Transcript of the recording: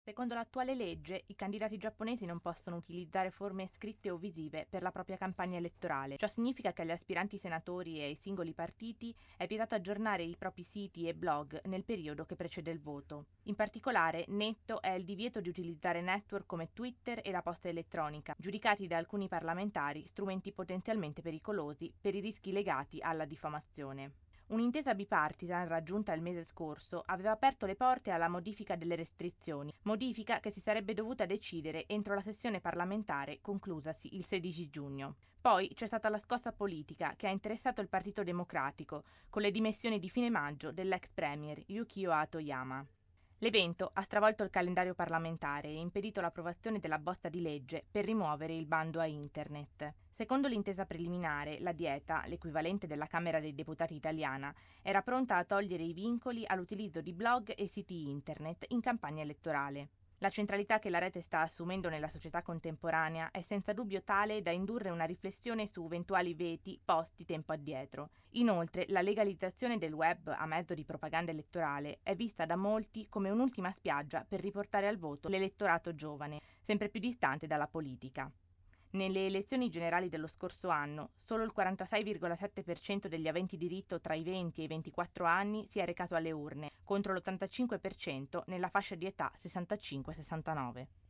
Secondo l'attuale legge, i candidati giapponesi non possono utilizzare forme scritte o visive per la propria campagna elettorale. Ciò significa che agli aspiranti senatori e ai singoli partiti è vietato aggiornare i propri siti e blog nel periodo che precede il voto. In particolare, netto è il divieto di utilizzare network come Twitter e la posta elettronica, giudicati da alcuni parlamentari strumenti potenzialmente pericolosi per i rischi legati alla diffamazione. Un'intesa bipartisan raggiunta il mese scorso aveva aperto le porte alla modifica delle restrizioni, modifica che si sarebbe dovuta decidere entro la sessione parlamentare conclusasi il 16 giugno. Poi c'è stata la scossa politica che ha interessato il Partito Democratico, con le dimissioni di fine maggio dell'ex premier Yukio Hatoyama. L'evento ha stravolto il calendario parlamentare e impedito l'approvazione della bozza di legge per rimuovere il bando a Internet. Secondo l'intesa preliminare, la Dieta, l'equivalente della Camera dei Deputati italiana, era pronta a togliere i vincoli all'utilizzo di blog e siti Internet in campagna elettorale. La centralità che la rete sta assumendo nella società contemporanea è senza dubbio tale da indurre una riflessione su eventuali veti posti tempo addietro. Inoltre, la legalizzazione del web a mezzo di propaganda elettorale è vista da molti come un'ultima spiaggia per riportare al voto l'elettorato giovane, sempre più distante dalla politica. Nelle elezioni generali dello scorso anno, solo il 46,7% degli aventi diritto tra i 20 e i 24 anni si è recato alle urne, contro l'85% nella fascia di età 65-69.